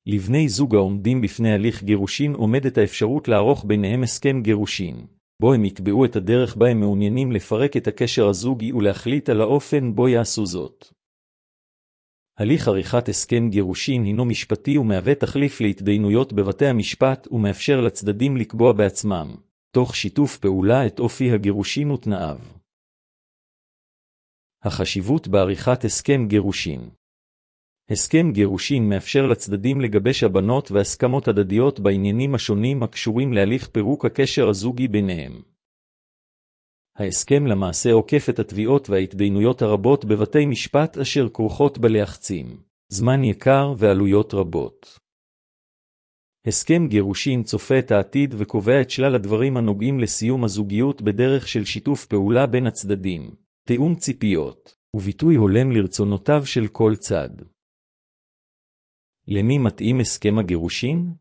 לבני זוג העומדים בפני הליך גירושין עומדת האפשרות לערוך ביניהם הסכם גירושין, בו הם יקבעו את הדרך בה הם מעוניינים לפרק את הקשר הזוגי ולהחליט על האופן בו יעשו זאת. הליך עריכת הסכם גירושין הינו משפטי ומהווה תחליף להתדיינויות בבתי המשפט ומאפשר לצדדים לקבוע בעצמם, תוך שיתוף פעולה, את אופי הגירושין ותנאיו. החשיבות בעריכת הסכם גירושין. הסכם גירושין מאפשר לצדדים לגבש הבנות והסכמות הדדיות בעניינים השונים הקשורים להליך פירוק הקשר הזוגי ביניהם. ההסכם למעשה עוקף את התביעות וההתדיינויות הרבות בבתי משפט אשר כרוכות בלחצים, זמן יקר ועלויות רבות. הסכם גירושין צופה את העתיד וקובע את שלל הדברים הנוגעים לסיום הזוגיות בדרך של שיתוף פעולה בין הצדדים, תיאום ציפיות, וביטוי הולם לרצונותיו של כל צד. למי מתאים הסכם הגירושין?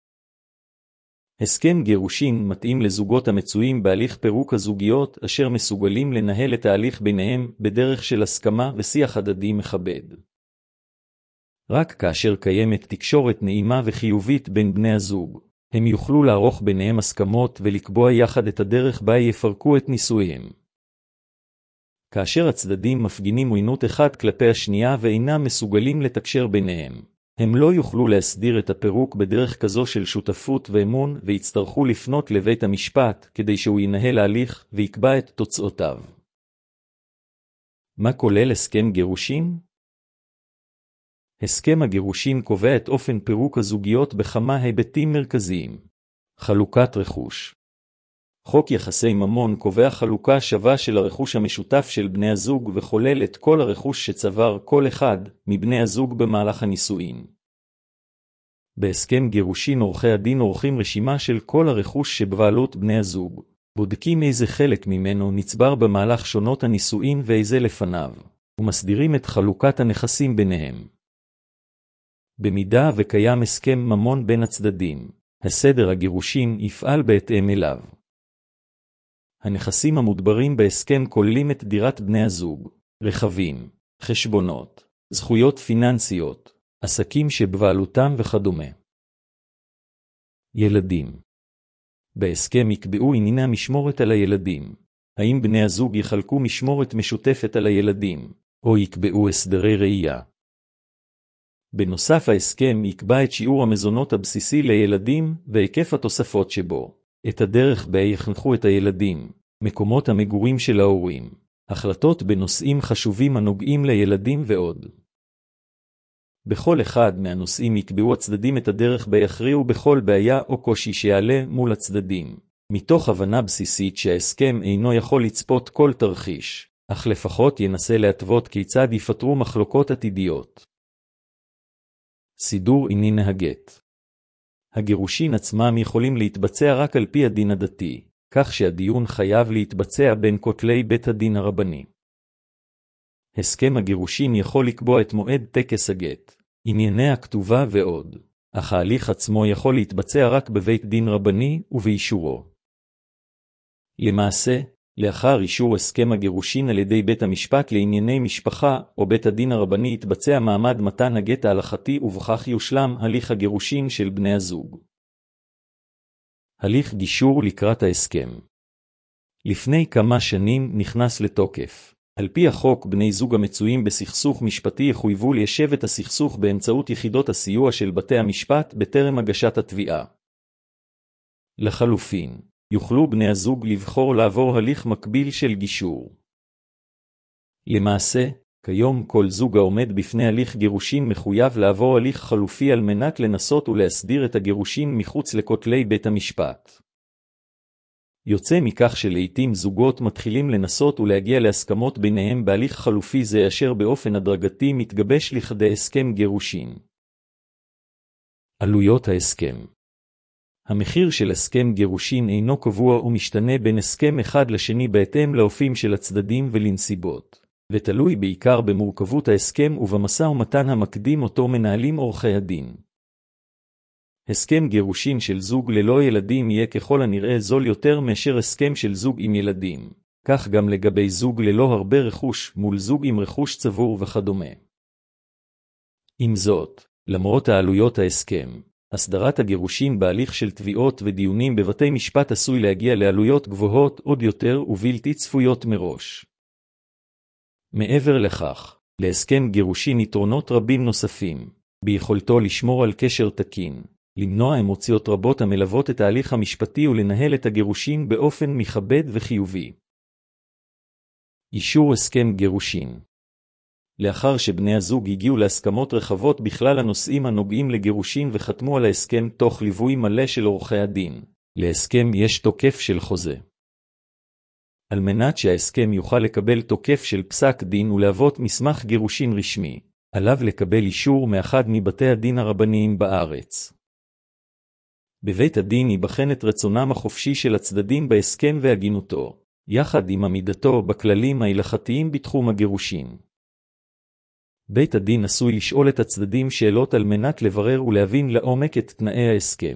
הסכם גירושין מתאים לזוגות המצויים בהליך פירוק הזוגיות אשר מסוגלים לנהל את ההליך ביניהם בדרך של הסכמה ושיח הדדי מכבד. רק כאשר קיימת תקשורת נעימה וחיובית בין בני הזוג, הם יוכלו לערוך ביניהם הסכמות ולקבוע יחד את הדרך בה יפרקו את נישואיהם. כאשר הצדדים מפגינים עוינות אחד כלפי השנייה ואינם מסוגלים לתקשר ביניהם, הם לא יוכלו להסדיר את הפירוק בדרך כזו של שותפות ואמון ויצטרכו לפנות לבית המשפט כדי שהוא ינהל ההליך ויקבע את תוצאותיו. מה כולל הסכם גירושין? הסכם הגירושין קובע את אופן פירוק הזוגיות בכמה היבטים מרכזיים. חלוקת רכוש. חוק יחסי ממון קובע חלוקה שווה של הרכוש המשותף של בני הזוג וכולל את כל הרכוש שצבר כל אחד מבני הזוג במהלך הנישואין. בהסכם גירושין עורכי הדין עורכים רשימה של כל הרכוש שבבעלות בני הזוג, בודקים איזה חלק ממנו נצבר במהלך שונות הנישואין ואיזה לפניו, ומסדירים את חלוקת הנכסים ביניהם. במידה וקיים הסכם ממון בין הצדדים, הסדר הגירושין יפעל בהתאם אליו. הנכסים המודברים בהסכם כוללים את דירת בני הזוג, רכבים, חשבונות, זכויות פיננסיות, עסקים שבבעלותם וכדומה. ילדים. בהסכם יקבעו ענייני המשמורת על הילדים. האם בני הזוג יחלקו משמורת משותפת על הילדים, או יקבעו הסדרי ראייה. בנוסף ההסכם יקבע את שיעור המזונות הבסיסי לילדים והיקף התוספות שבו. את הדרך בה יחנכו את הילדים, מקומות המגורים של ההורים, החלטות בנושאים חשובים הנוגעים לילדים ועוד. בכל אחד מהנושאים יקבעו הצדדים את הדרך בה יכריעו בכל בעיה או קושי שיעלה מול הצדדים, מתוך הבנה בסיסית שההסכם אינו יכול לצפות כל תרחיש, אך לפחות ינסה להתוות כיצד יפתרו מחלוקות עתידיות. סידור עניין הגט. הגירושין עצמם יכולים להתבצע רק על פי הדין הדתי, כך שהדיון חייב להתבצע בין כותלי בית הדין הרבני. הסכם הגירושין יכול לקבוע את מועד טקס הגט, ענייני הכתובה ועוד, אך ההליך עצמו יכול להתבצע רק בבית דין רבני ובאישורו. למעשה, לאחר אישור הסכם הגירושין על ידי בית המשפט לענייני משפחה או בית הדין הרבני יתבצע מעמד מתן הגט ההלכתי ובכך יושלם הליך הגירושין של בני הזוג. הליך גישור לקראת ההסכם. לפני כמה שנים נכנס לתוקף. על פי החוק בני זוג המצויים בסכסוך משפטי יחויבו ליישב את הסכסוך באמצעות יחידות הסיוע של בתי המשפט בטרם הגשת התביעה. לחלופין, יוכלו בני הזוג לבחור לעבור הליך מקביל של גישור. למעשה, כיום כל זוג העומד בפני הליך גירושין מחויב לעבור הליך חלופי על מנת לנסות ולהסדיר את הגירושין מחוץ לכותלי בית המשפט. יוצא מכך שלעיתים זוגות מתחילים לנסות ולהגיע להסכמות ביניהם בהליך חלופי זה אשר באופן הדרגתי מתגבש לכדי הסכם גירושין. עלויות ההסכם. המחיר של הסכם גירושין אינו קבוע ומשתנה בין הסכם אחד לשני בהתאם לאופים של הצדדים ולנסיבות, ותלוי בעיקר במורכבות ההסכם ובמשא ומתן המקדים אותו מנהלים עורכי הדין. הסכם גירושין של זוג ללא ילדים יהיה ככל הנראה זול יותר מאשר הסכם של זוג עם ילדים, כך גם לגבי זוג ללא הרבה רכוש מול זוג עם רכוש צבור וכדומה. עם זאת, למרות העלויות ההסכם, הסדרת הגירושין בהליך של תביעות ודיונים בבתי משפט עשוי להגיע לעלויות גבוהות עוד יותר ובלתי צפויות מראש. מעבר לכך, להסכם גירושין יתרונות רבים נוספים, ביכולתו לשמור על קשר תקין, למנוע אמוציות רבות המלוות את ההליך המשפטי ולנהל את הגירושין באופן מכבד וחיובי. אישור הסכם גירושין. לאחר שבני הזוג הגיעו להסכמות רחבות בכלל הנושאים הנוגעים לגירושין וחתמו על ההסכם תוך ליווי מלא של עורכי הדין, להסכם יש תוקף של חוזה. על מנת שההסכם יוכל לקבל תוקף של פסק דין ולהוות מסמך גירושין רשמי, עליו לקבל אישור מאחד מבתי הדין הרבניים בארץ. בבית הדין ייבחן את רצונם החופשי של הצדדים בהסכם והגינותו, יחד עם עמידתו בכללים ההלכתיים בתחום הגירושין. בית הדין עשוי לשאול את הצדדים שאלות על מנת לברר ולהבין לעומק את תנאי ההסכם.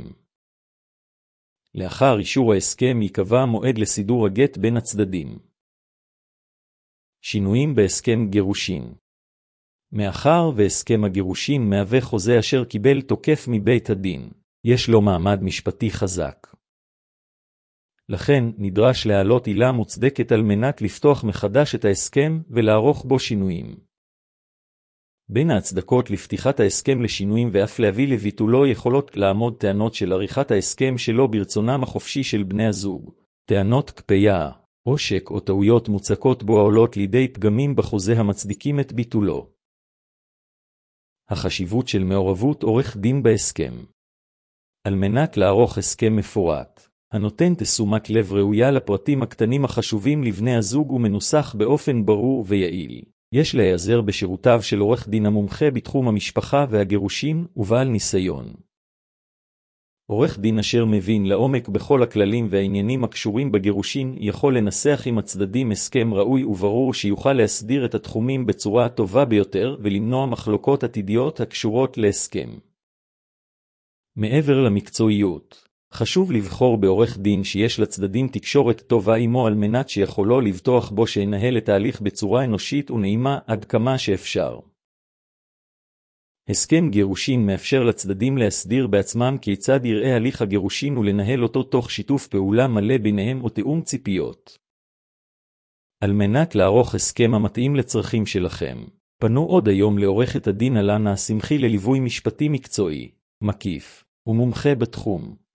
לאחר אישור ההסכם ייקבע מועד לסידור הגט בין הצדדים. שינויים בהסכם גירושין. מאחר והסכם הגירושין מהווה חוזה אשר קיבל תוקף מבית הדין, יש לו מעמד משפטי חזק. לכן נדרש להעלות עילה מוצדקת על מנת לפתוח מחדש את ההסכם ולערוך בו שינויים. בין ההצדקות לפתיחת ההסכם לשינויים ואף להביא לביטולו יכולות לעמוד טענות של עריכת ההסכם שלא ברצונם החופשי של בני הזוג, טענות כפייה, עושק או טעויות מוצקות בו העולות לידי פגמים בחוזה המצדיקים את ביטולו. החשיבות של מעורבות עורך דין בהסכם. על מנת לערוך הסכם מפורט, הנותן תשומת לב ראויה לפרטים הקטנים החשובים לבני הזוג ומנוסח באופן ברור ויעיל. יש להיעזר בשירותיו של עורך דין המומחה בתחום המשפחה והגירושין ובעל ניסיון. עורך דין אשר מבין לעומק בכל הכללים והעניינים הקשורים בגירושין יכול לנסח עם הצדדים הסכם ראוי וברור שיוכל להסדיר את התחומים בצורה הטובה ביותר ולמנוע מחלוקות עתידיות הקשורות להסכם. מעבר למקצועיות, חשוב לבחור בעורך דין שיש לצדדים תקשורת טובה עמו על מנת שיכולו לבטוח בו שינהל את ההליך בצורה אנושית ונעימה עד כמה שאפשר. הסכם גירושין מאפשר לצדדים להסדיר בעצמם כיצד יראה הליך הגירושין ולנהל אותו תוך שיתוף פעולה מלא ביניהם ותיאום ציפיות. על מנת לערוך הסכם המתאים לצרכים שלכם, פנו עוד היום לעורכת הדין אלנה שמחי לליווי משפטי מקצועי, מקיף ומומחה בתחום.